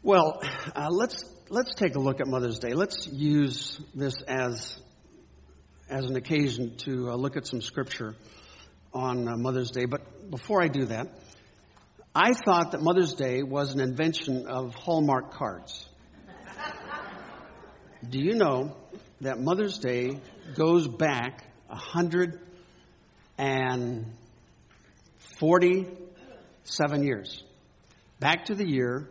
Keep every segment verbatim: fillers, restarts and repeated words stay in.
Well, uh, let's let's take a look at Mother's Day. Let's use this as as an occasion to uh, look at some scripture on uh, Mother's Day. But before I do that, I thought that Mother's Day was an invention of Hallmark cards. Do you know that Mother's Day goes back one hundred forty-seven years? Back to the year...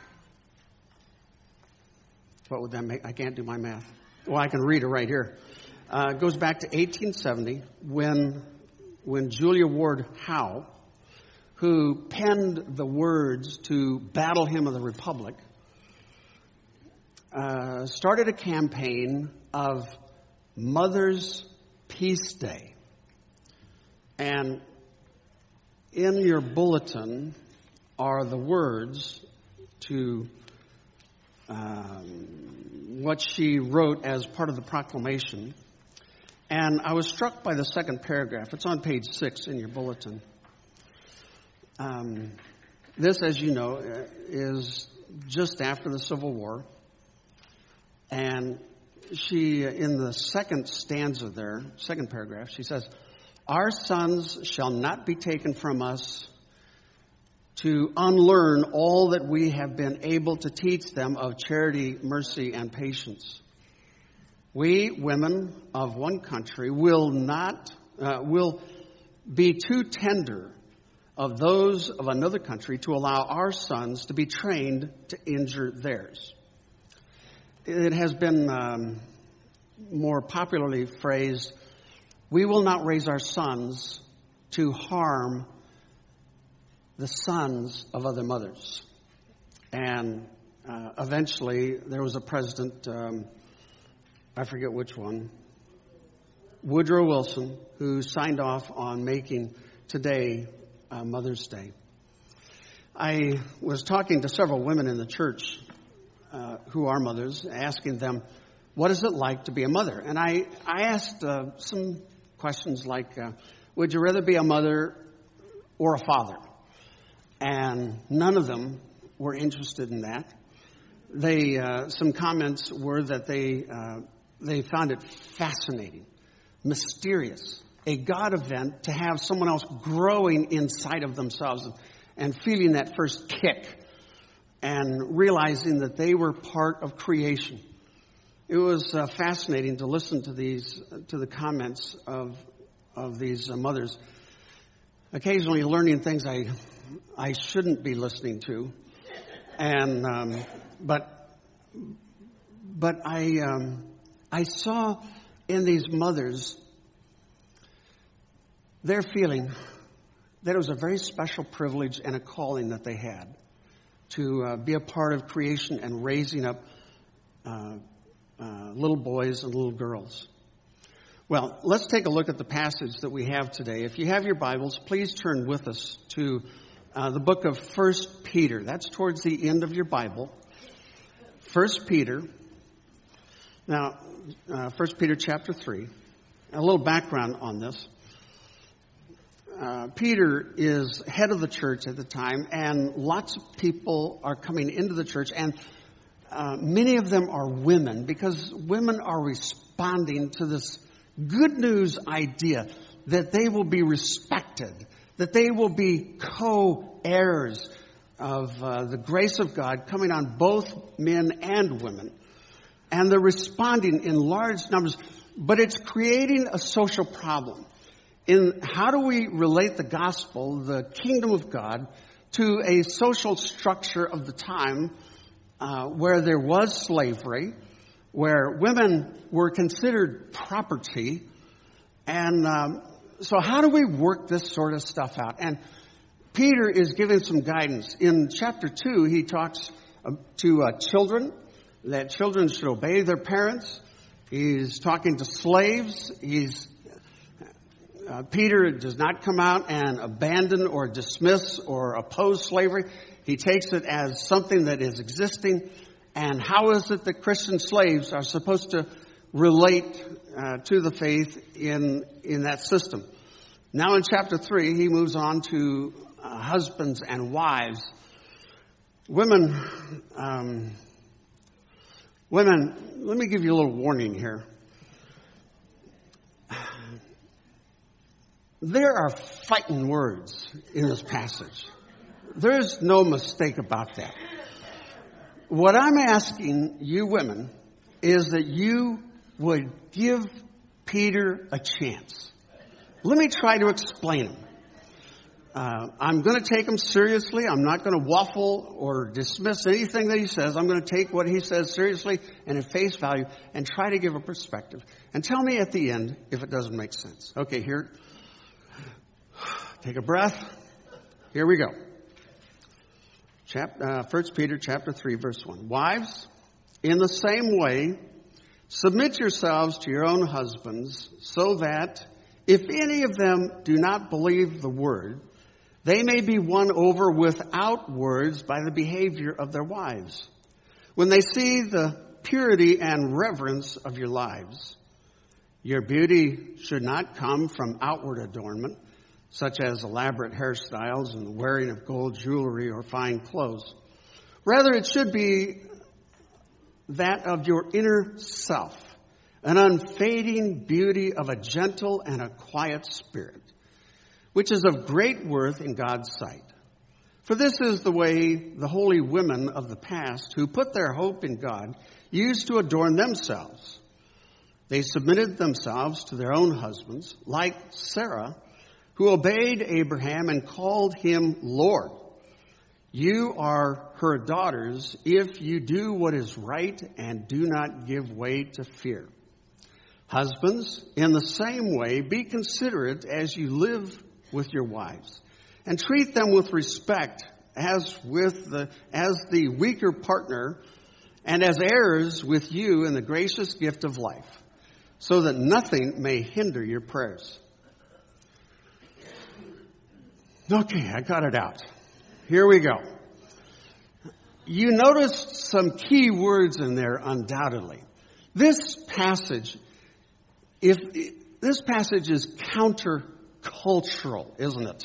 What would that make? I can't do my math. Well, I can read it right here. Uh, it goes back to eighteen seventy when when Julia Ward Howe, who penned the words to Battle Hymn of the Republic, uh, started a campaign of Mother's Peace Day. And in your bulletin are the words to Um, what she wrote as part of the proclamation. And I was struck by the second paragraph. It's on page six in your bulletin. Um, this, as you know, is just after the Civil War. And she, in the second stanza there, second paragraph, she says, "Our sons shall not be taken from us to unlearn all that we have been able to teach them of charity, mercy, and patience. We, women of one country, will not, uh, will be too tender of those of another country to allow our sons to be trained to injure theirs." It has been um, more popularly phrased, "We will not raise our sons to harm the sons of other mothers." And uh, eventually there was a president, um, I forget which one, Woodrow Wilson, who signed off on making today uh, Mother's Day. I was talking to several women in the church uh, who are mothers, asking them, what is it like to be a mother? And I, I asked uh, some questions like, uh, would you rather be a mother or a father? And none of them were interested in that. They, uh, some comments were that they, uh, they found it fascinating, mysterious, a God event to have someone else growing inside of themselves and, and feeling that first kick and realizing that they were part of creation. It was uh, fascinating to listen to these, to the comments of, of these uh, mothers. Occasionally learning things I I shouldn't be listening to, and um, but but I um, I saw in these mothers their feeling that it was a very special privilege and a calling that they had to uh, be a part of creation and raising up uh, uh, little boys and little girls. Well, let's take a look at the passage that we have today. If you have your Bibles, please turn with us to uh, the book of First Peter. That's towards the end of your Bible. First Peter. Now, uh, First Peter chapter three. A little background on this. Uh, Peter is head of the church at the time, and lots of people are coming into the church, and uh, many of them are women, because women are responding to this good news idea that they will be respected, that they will be co-heirs of uh, the grace of God coming on both men and women. And they're responding in large numbers, but it's creating a social problem. In how do we relate the gospel, the kingdom of God, to a social structure of the time uh, where there was slavery, where women were considered property. And um, so how do we work this sort of stuff out? And Peter is giving some guidance. In chapter two, he talks uh, to uh, children, that children should obey their parents. He's talking to slaves. He's uh, Peter does not come out and abandon or dismiss or oppose slavery. He takes it as something that is existing. And how is it that Christian slaves are supposed to relate uh, to the faith in in that system? Now in chapter three, he moves on to uh, husbands and wives. Women, um, women, let me give you a little warning here. There are fighting words in this passage. There's no mistake about that. What I'm asking you women is that you would give Peter a chance. Let me try to explain him. Uh, I'm going to take him seriously. I'm not going to waffle or dismiss anything that he says. I'm going to take what he says seriously and at face value and try to give a perspective. And tell me at the end if it doesn't make sense. Okay, here. Take a breath. Here we go. Chap- uh, First Peter chapter three, verse one. Wives, in the same way, submit yourselves to your own husbands, so that if any of them do not believe the word, they may be won over without words by the behavior of their wives, when they see the purity and reverence of your lives. Your beauty should not come from outward adornment, such as elaborate hairstyles and the wearing of gold jewelry or fine clothes. Rather, it should be that of your inner self, an unfading beauty of a gentle and a quiet spirit, which is of great worth in God's sight. For this is the way the holy women of the past, who put their hope in God, used to adorn themselves. They submitted themselves to their own husbands, like Sarah, who obeyed Abraham and called him Lord. You are her daughters if you do what is right and do not give way to fear. Husbands, in the same way, be considerate as you live with your wives, and treat them with respect as with the as the weaker partner and as heirs with you in the gracious gift of life, so that nothing may hinder your prayers. Okay, I got it out. Here we go. You noticed some key words in there, undoubtedly. This passage, if this passage is countercultural, isn't it?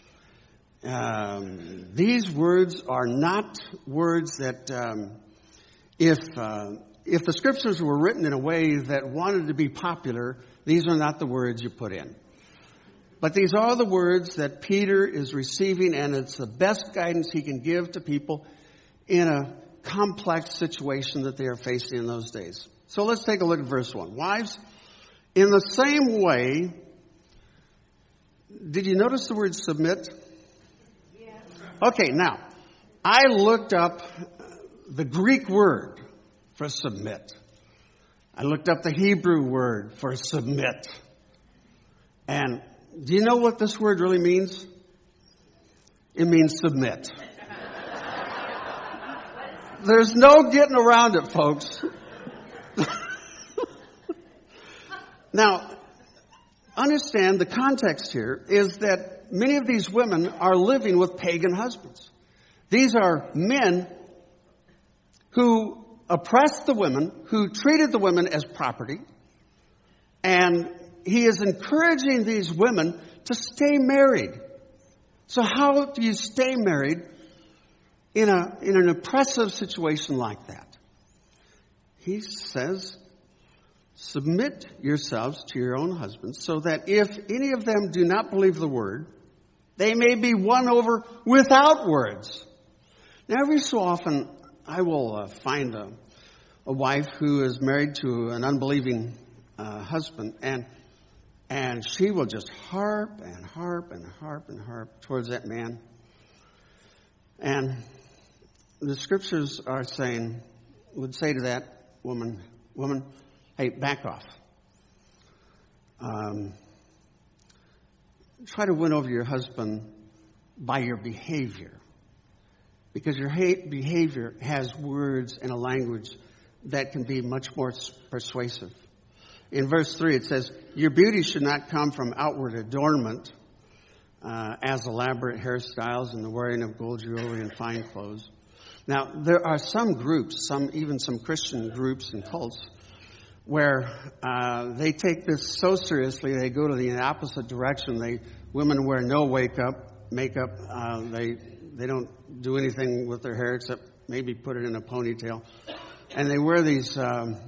Um, these words are not words that, um, if uh, if the scriptures were written in a way that wanted to be popular, these are not the words you put in. But these are the words that Peter is receiving, and it's the best guidance he can give to people in a complex situation that they are facing in those days. So let's take a look at verse one. Wives, in the same way, did you notice the word submit? Yes. Okay, now, I looked up the Greek word for submit. I looked up the Hebrew word for submit. And do you know what this word really means? It means submit. There's no getting around it, folks. Now, understand the context here is that many of these women are living with pagan husbands. These are men who oppressed the women, who treated the women as property, and he is encouraging these women to stay married. So how do you stay married in a in an oppressive situation like that? He says, submit yourselves to your own husbands, so that if any of them do not believe the word, they may be won over without words. Now, every so often, I will uh, find a, a wife who is married to an unbelieving uh, husband, and And she will just harp and harp and harp and harp towards that man. And the scriptures are saying, would say to that woman, woman, hey, back off. Um, try to win over your husband by your behavior. Because your hate behavior has words and a language that can be much more persuasive. In verse three, it says, your beauty should not come from outward adornment, uh, as elaborate hairstyles and the wearing of gold jewelry and fine clothes. Now, there are some groups, some even some Christian groups and cults, where uh, they take this so seriously, they go to the opposite direction. They women wear no wake up, makeup. Uh, they They don't do anything with their hair except maybe put it in a ponytail. And they wear these um,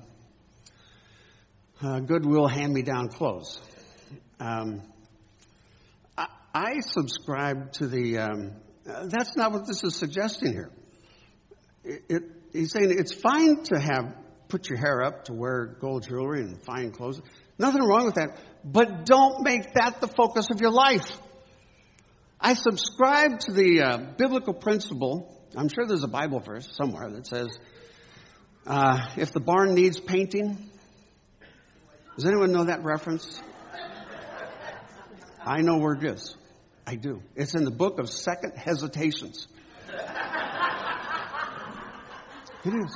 uh, Goodwill hand-me-down clothes. Um, I, I subscribe to the... Um, uh, that's not what this is suggesting here. It, it, he's saying it's fine to have put your hair up, to wear gold jewelry and fine clothes. Nothing wrong with that. But don't make that the focus of your life. I subscribe to the uh, biblical principle. I'm sure there's a Bible verse somewhere that says, uh, if the barn needs painting. Does anyone know that reference? I know where it is. I do. It's in the book of Second Hesitations. It is.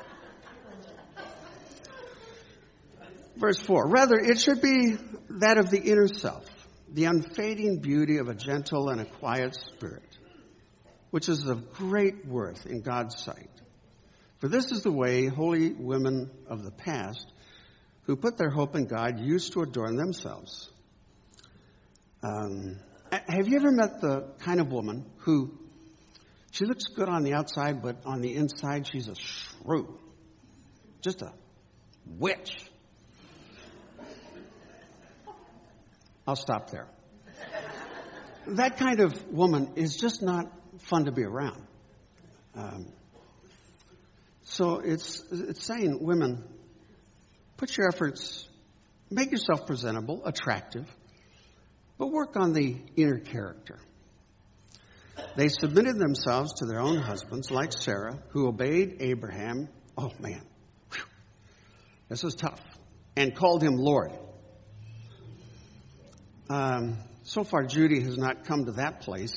Verse four, rather, it should be that of the inner self, the unfading beauty of a gentle and a quiet spirit, which is of great worth in God's sight. For this is the way holy women of the past, who put their hope in God, used to adorn themselves. Um, have you ever met the kind of woman who, she looks good on the outside, but on the inside she's a shrew, just a witch? I'll stop there. That kind of woman is just not fun to be around. Um, so it's it's saying, women, put your efforts, make yourself presentable, attractive, but work on the inner character. They submitted themselves to their own husbands, like Sarah, who obeyed Abraham. Oh, man. Whew. This is tough. And called him Lord. Um, so far, Judy has not come to that place.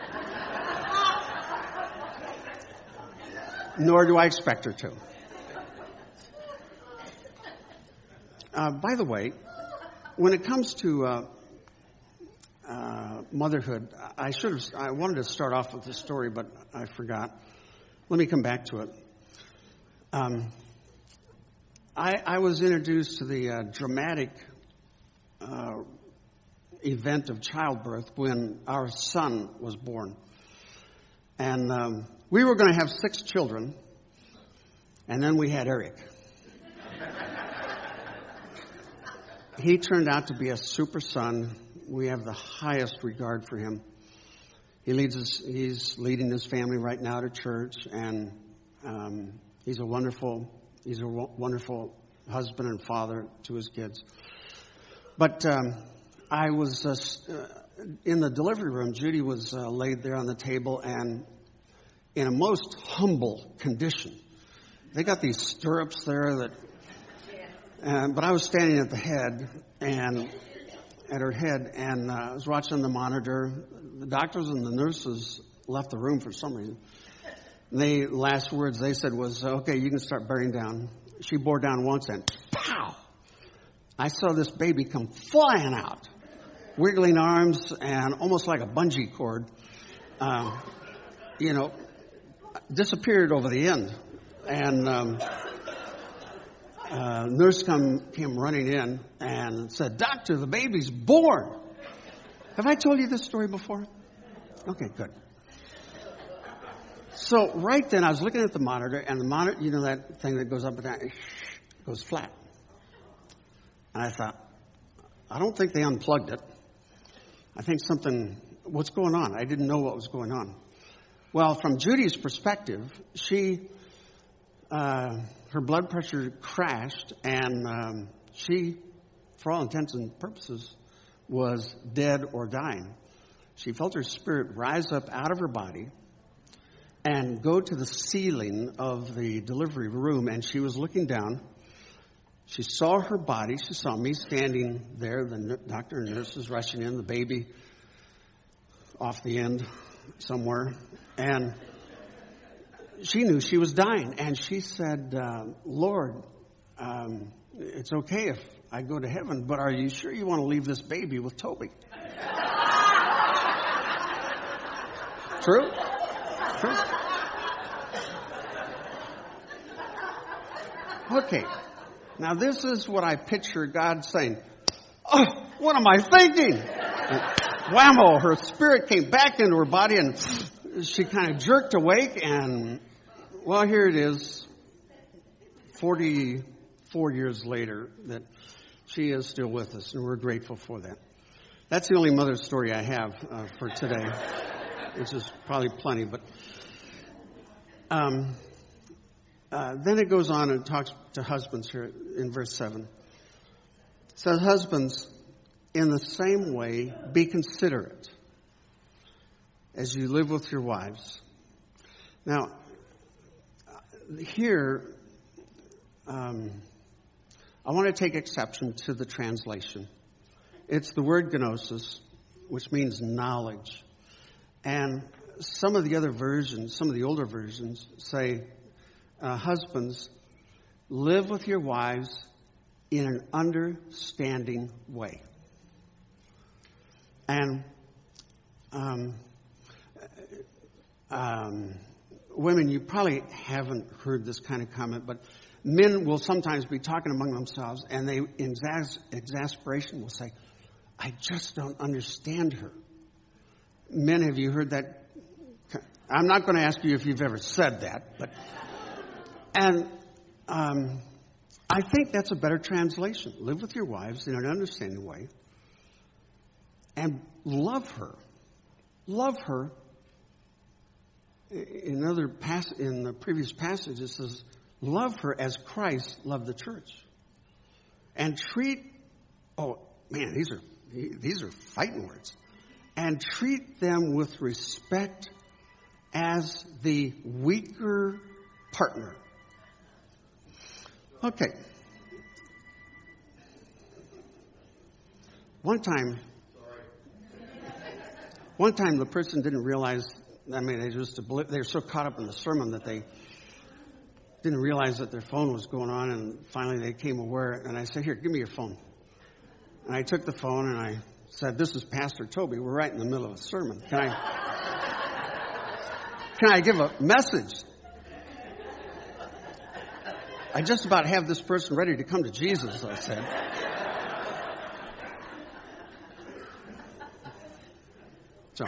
Nor do I expect her to. Uh, by the way, when it comes to uh, uh, motherhood, I should have. I wanted to start off with this story, but I forgot. Let me come back to it. Um, I, I was introduced to the uh, dramatic Uh, event of childbirth when our son was born. And um, we were going to have six children, and then we had Eric. He turned out to be a super son. We have the highest regard for him. He leads us, he's leading his family right now to church, and um, he's a wonderful, he's a w- wonderful husband and father to his kids. But um, I was uh, in the delivery room. Judy was uh, laid there on the table and in a most humble condition. They got these stirrups there that, uh, but I was standing at the head and at her head, and uh, I was watching the monitor. The doctors and the nurses left the room for some reason. And they last words they said was, "Okay, you can start bearing down." She bore down once, and pow! I saw this baby come flying out, wiggling arms and almost like a bungee cord, um, you know, disappeared over the end. And um, uh, nurse come, came running in and said, "Doctor, the baby's born." Have I told you this story before? Okay, good. So right then I was looking at the monitor, and the monitor, you know that thing that goes up and down, it goes flat. And I thought, I don't think they unplugged it. I think something, what's going on? I didn't know what was going on. Well, from Judy's perspective, she, uh, her blood pressure crashed, and um, she, for all intents and purposes, was dead or dying. She felt her spirit rise up out of her body and go to the ceiling of the delivery room, and she was looking down. She saw her body. She saw me standing there. The doctor and nurses rushing in, the baby off the end somewhere. And she knew she was dying. And she said, uh, "Lord, um, it's okay if I go to heaven, but are you sure you want to leave this baby with Toby?" True? True. Okay. Now, this is what I picture God saying. "Oh, what am I thinking?" Whammo, her spirit came back into her body, and she kind of jerked awake, and, well, here it is, forty-four years later, that she is still with us, and we're grateful for that. That's the only mother's story I have uh, for today, which is probably plenty, but um, uh, then it goes on and talks to husbands here in verse seven. It says, husbands, in the same way, be considerate as you live with your wives. Now, here, um, I want to take exception to the translation. It's the word gnosis, which means knowledge. And some of the other versions, some of the older versions say, uh, husbands, live with your wives in an understanding way. And um, um, women, you probably haven't heard this kind of comment, but men will sometimes be talking among themselves, and they, in exas- exasperation, will say, I just don't understand her. Men, have you heard that? I'm not going to ask you if you've ever said that, but and um, I think that's a better translation. Live with your wives in an understanding way, and love her. Love her. In other pass in the previous passage, it says, love her as Christ loved the church, and treat. Oh man, these are these are fighting words. And treat them with respect as the weaker partner. Okay. One time, one time the person didn't realize, I mean, they just, they were so caught up in the sermon that they didn't realize that their phone was going on, and finally they came aware, and I said, here, give me your phone. And I took the phone and I said, this is Pastor Toby. We're right in the middle of a sermon. Can I, can I give a message? I just about have this person ready to come to Jesus, I said. So,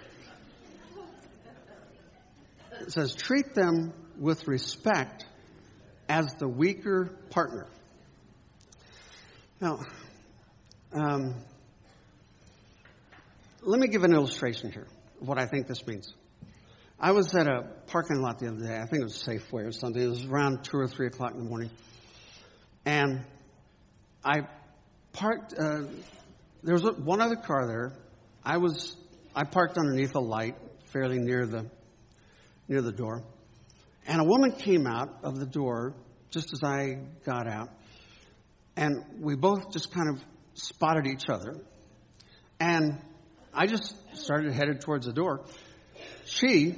it says, treat them with respect as the weaker partner. Now, um, let me give an illustration here of what I think this means. I was at a parking lot the other day. I think it was Safeway or something. It was around two or three o'clock in the morning. And I parked, uh, there was one other car there. I was, I parked underneath a light fairly near the, near the door. And a woman came out of the door just as I got out. And we both just kind of spotted each other. And I just started headed towards the door. She,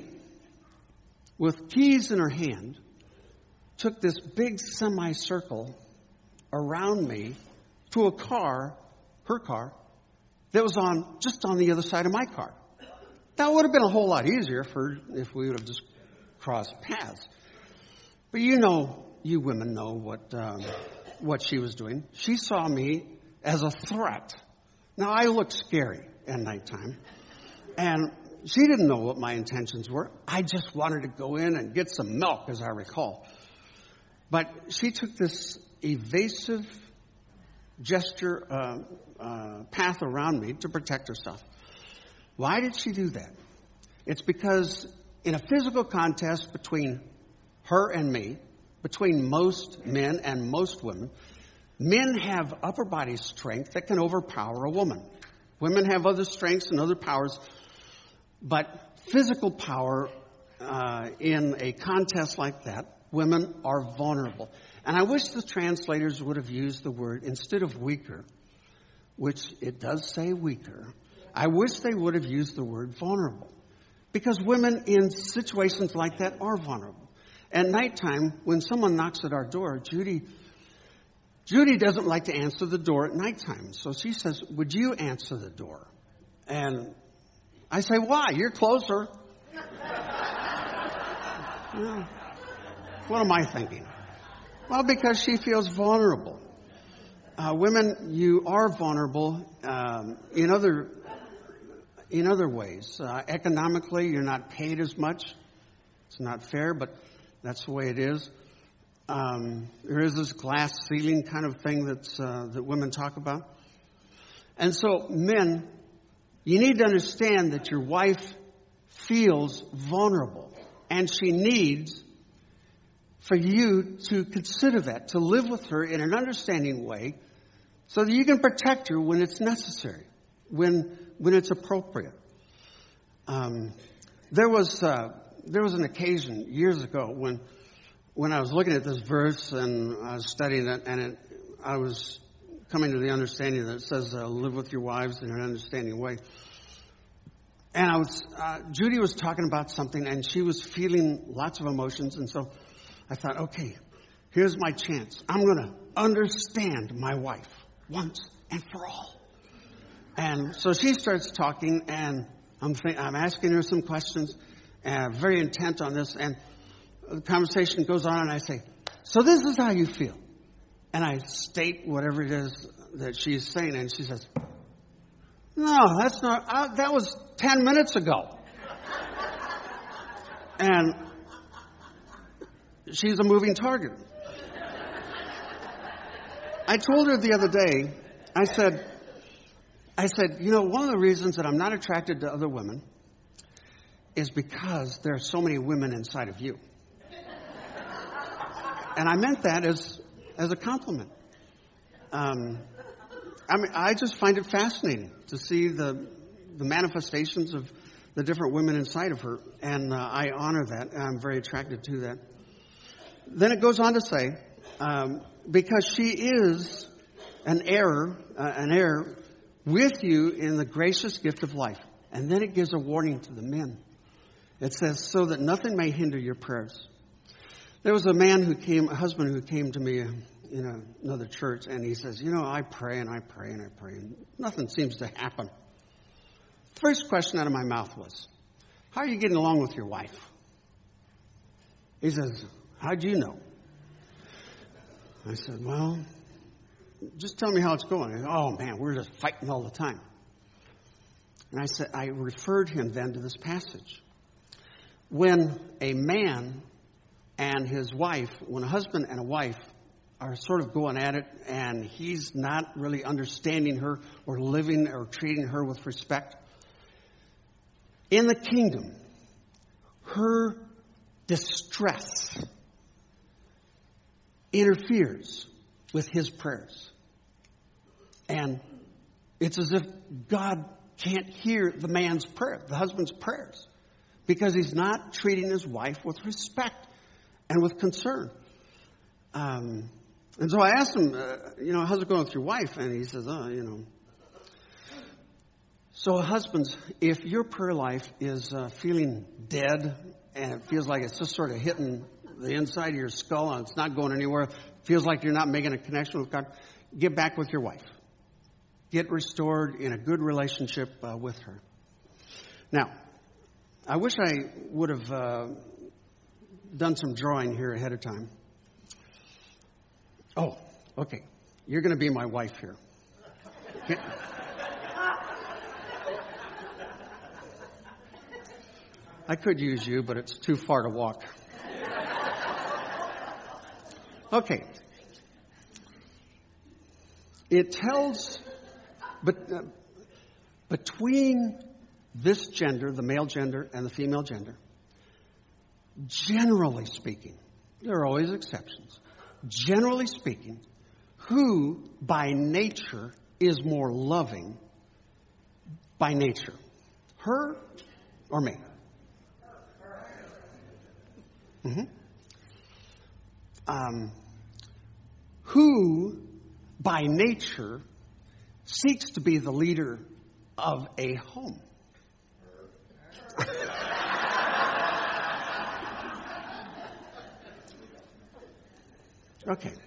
with keys in her hand, took this big semicircle around me to a car, her car, that was on just on the other side of my car. That would have been a whole lot easier for if we would have just crossed paths. But you know, you women know what um, what she was doing. She saw me as a threat. Now, I look scary at nighttime, and she didn't know what my intentions were. I just wanted to go in and get some milk, as I recall. But she took this evasive gesture, uh, uh, path around me to protect herself. Why did she do that? It's because in a physical contest between her and me, between most men and most women, men have upper body strength that can overpower a woman. Women have other strengths and other powers, but physical power uh, in a contest like that, women are vulnerable. And I wish the translators would have used the word, instead of weaker, which it does say weaker, I wish they would have used the word vulnerable. Because women in situations like that are vulnerable. At nighttime, when someone knocks at our door, Judy Judy doesn't like to answer the door at nighttime. So she says, would you answer the door? And I say, why? You're closer. Well, what am I thinking? Well, because she feels vulnerable. Uh, women, you are vulnerable um, in other in other ways. Uh, economically, you're not paid as much. It's not fair, but that's the way it is. Um, there is this glass ceiling kind of thing that's, uh, that women talk about. And so, men, you need to understand that your wife feels vulnerable, and she needs for you to consider that, to live with her in an understanding way so that you can protect her when it's necessary, when when it's appropriate. Um, there was uh, there was an occasion years ago when when I was looking at this verse and I was studying it, and it, I was coming to the understanding that it says, uh, live with your wives in an understanding way. And I was, uh, Judy was talking about something, and she was feeling lots of emotions. And so I thought, okay, here's my chance. I'm going to understand my wife once and for all. And so she starts talking, and I'm think, I'm asking her some questions, and uh, very intent on this. And the conversation goes on, and I say, so this is how you feel. And I state whatever it is that she's saying, and she says, no, that's not, uh, that was ten minutes ago. And she's a moving target. I told her the other day, I said, I said, you know, one of the reasons that I'm not attracted to other women is because there are so many women inside of you. And I meant that as, as a compliment. Um, I mean, I just find it fascinating to see the the manifestations of the different women inside of her, and uh, I honor that. I'm very attracted to that. Then it goes on to say, um, because she is an heir, uh, an heir with you in the gracious gift of life. And then it gives a warning to the men. It says, so that nothing may hinder your prayers. There was a man who came, a husband who came to me in a, another church, and he says, you know, I pray and I pray and I pray, and nothing seems to happen. First question out of my mouth was, how are you getting along with your wife? He says, how'd you know? I said, well, just tell me how it's going. He said, oh, man, we're just fighting all the time. And I said, I referred him then to this passage. When a man and his wife, when a husband and a wife are sort of going at it, and he's not really understanding her or living or treating her with respect, in the kingdom, her distress interferes with his prayers. And it's as if God can't hear the man's prayer, the husband's prayers, because he's not treating his wife with respect and with concern. Um, and so I asked him, uh, you know, how's it going with your wife? And he says, oh, you know. So husbands, if your prayer life is uh, feeling dead and it feels like it's just sort of hitting the inside of your skull and it's not going anywhere, feels like you're not making a connection with God, get back with your wife. Get restored in a good relationship uh, with her. Now, I wish I would have uh, done some drawing here ahead of time. Oh, okay. You're going to be my wife here. Okay. I could use you, but it's too far to walk. Okay. It tells, but uh, between this gender, the male gender, and the female gender, generally speaking, there are always exceptions. Generally speaking, who by nature is more loving by nature? Her or me? Mm-hmm. Um, who, by nature, seeks to be the leader of a home? Okay.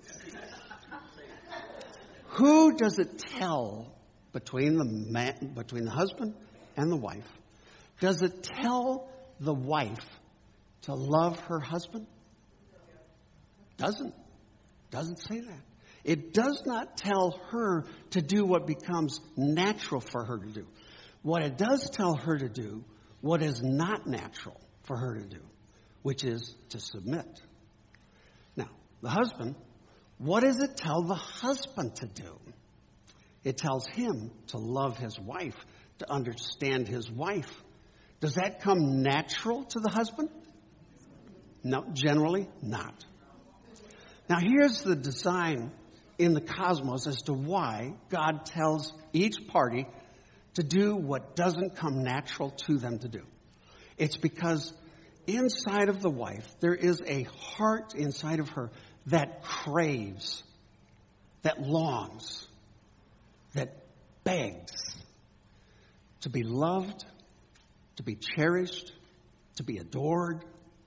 Who does it tell between the man, between the husband and the wife? Does it tell the wife to love her husband? Doesn't. Doesn't say that. It does not tell her to do what becomes natural for her to do. what it does tell her to do what is not natural for her to do, which is to submit. Now, the husband, what does it tell the husband to do? It tells him to love his wife, to understand his wife. Does that come natural to the husband? No, generally not. Now, here's the design in the cosmos as to why God tells each party to do what doesn't come natural to them to do. It's because inside of the wife, there is a heart inside of her that craves, that longs, that begs to be loved, to be cherished, to be adored.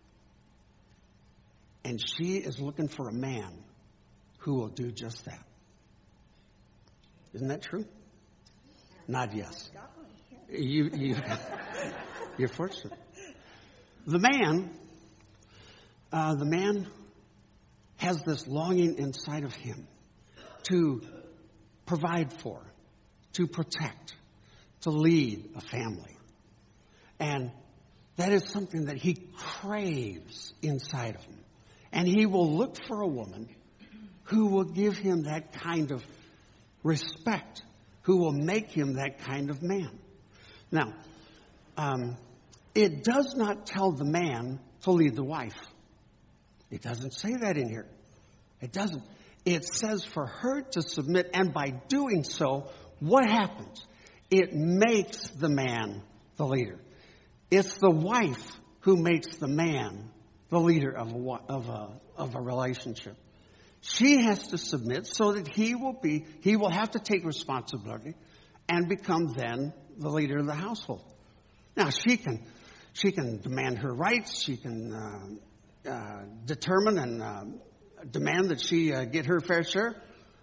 And she is looking for a man who will do just that. Isn't that true? Nod yes. You, you, you're fortunate. The man, uh, the man has this longing inside of him to provide for, to protect, to lead a family. And that is something that he craves inside of him. And he will look for a woman who will give him that kind of respect, who will make him that kind of man. Now, um, it does not tell the man to lead the wife. It doesn't say that in here. It doesn't. It says for her to submit, and by doing so, what happens? It makes the man the leader. It's the wife who makes the man the leader of a, of a, of a relationship. She has to submit so that he will be, he will have to take responsibility and become then the leader of the household. Now, she can, she can demand her rights. She can uh, uh, determine and uh, demand that she uh, get her fair share.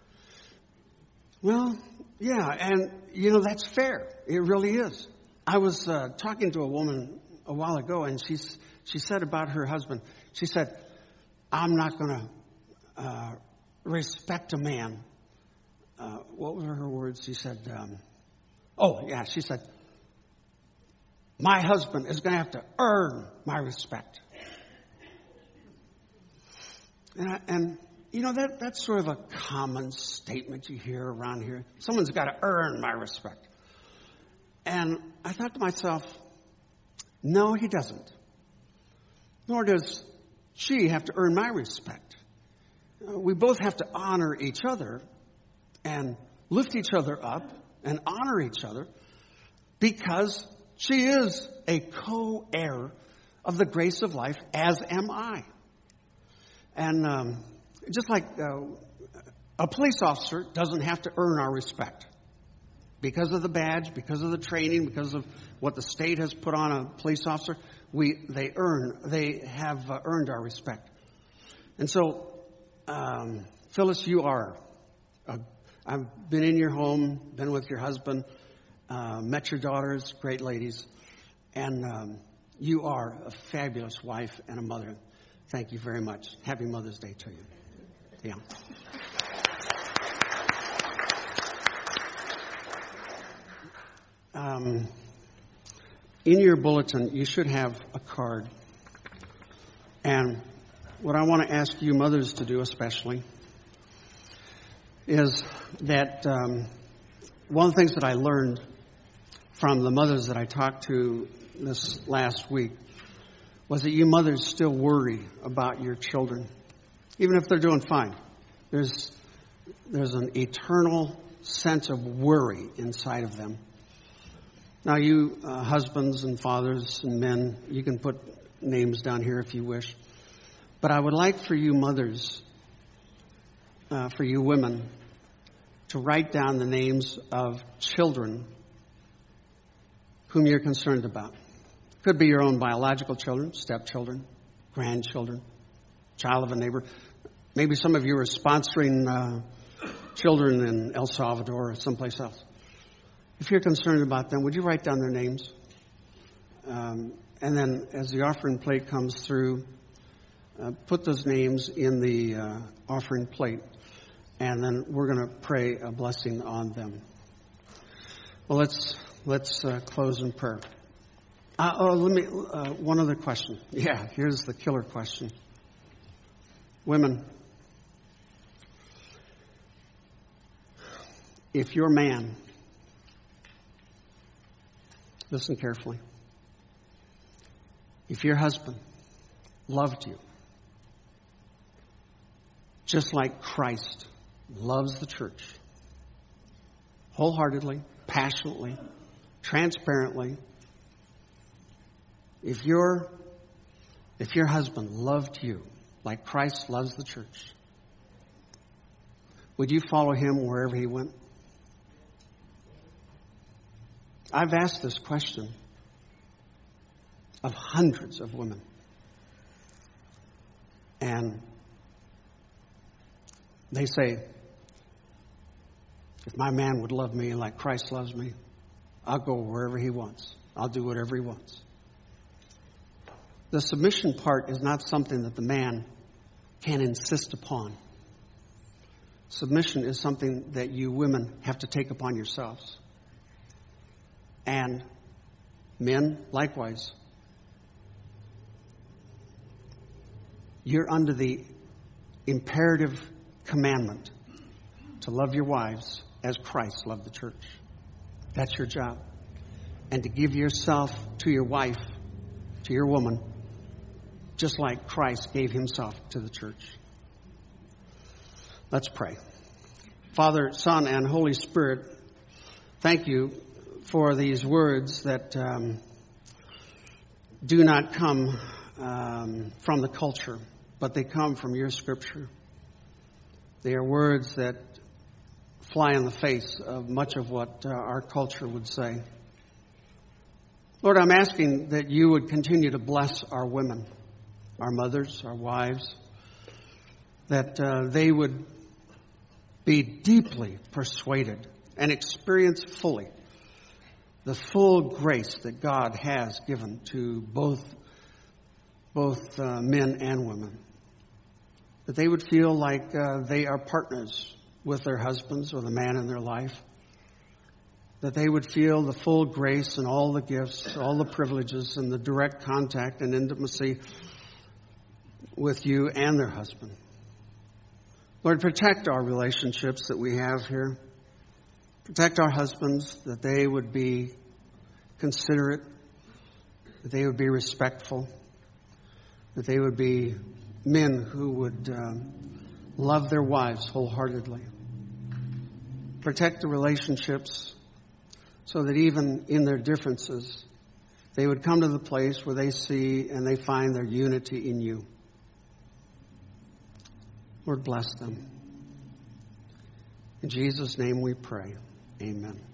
Well, yeah, and, you know, that's fair. It really is. I was uh, talking to a woman a while ago, and she's, she said about her husband, she said, I'm not going to uh, respect a man. Uh, what were her words? She said, um, oh, yeah, she said, my husband is going to have to earn my respect. And, I, and you know, that that's sort of a common statement you hear around here. Someone's got to earn my respect. And I thought to myself, no, he doesn't. Nor does she have to earn my respect. Uh, we both have to honor each other and lift each other up and honor each other because she is a co-heir of the grace of life, as am I. And um, just like uh, a police officer doesn't have to earn our respect because of the badge, because of the training, because of what the state has put on a police officer, we they earn, they have uh, earned our respect. And so, um, Phyllis, you are. A, I've been in your home, been with your husband, uh, met your daughters, great ladies, and um, you are a fabulous wife and a mother. Thank you very much. Happy Mother's Day to you. Yeah. Um, in your bulletin, you should have a card. And what I want to ask you mothers to do especially is that um, one of the things that I learned from the mothers that I talked to this last week was that you mothers still worry about your children, even if they're doing fine. There's there's an eternal sense of worry inside of them. Now, you uh, husbands and fathers and men, you can put names down here if you wish. But I would like for you mothers, uh, for you women, to write down the names of children whom you're concerned about. Could be your own biological children, stepchildren, grandchildren, child of a neighbor. Maybe some of you are sponsoring uh, children in El Salvador or someplace else. If you're concerned about them, would you write down their names? Um, and then as the offering plate comes through, uh, put those names in the uh, offering plate. And then we're going to pray a blessing on them. Well, let's Let's uh, close in prayer. Uh, oh, let me, uh, one other question. Yeah, here's the killer question. Women, if your man, listen carefully, if your husband loved you just like Christ loves the church, wholeheartedly, passionately, transparently, if your if your husband loved you like Christ loves the church, would you follow him wherever he went? I've asked this question of hundreds of women. And they say, if my man would love me like Christ loves me, I'll go wherever he wants. I'll do whatever he wants. The submission part is not something that the man can insist upon. Submission is something that you women have to take upon yourselves. And men, likewise. You're under the imperative commandment to love your wives as Christ loved the church. That's your job. And to give yourself to your wife, to your woman, just like Christ gave himself to the church. Let's pray. Father, Son, and Holy Spirit, thank you for these words that um, do not come um, from the culture, but they come from your Scripture. They are words that fly in the face of much of what uh, our culture would say. Lord, I'm asking that you would continue to bless our women, our mothers, our wives, that uh, they would be deeply persuaded and experience fully the full grace that God has given to both, both uh, men and women. That they would feel like uh, they are partners with their husbands or the man in their life. That they would feel the full grace and all the gifts, all the privileges and the direct contact and intimacy with you and their husband. Lord, protect our relationships that we have here. Protect our husbands, that they would be considerate, that they would be respectful, that they would be men who would um, love their wives wholeheartedly. Protect the relationships so that even in their differences, they would come to the place where they see and they find their unity in you. Lord, bless them. In Jesus' name we pray. Amen.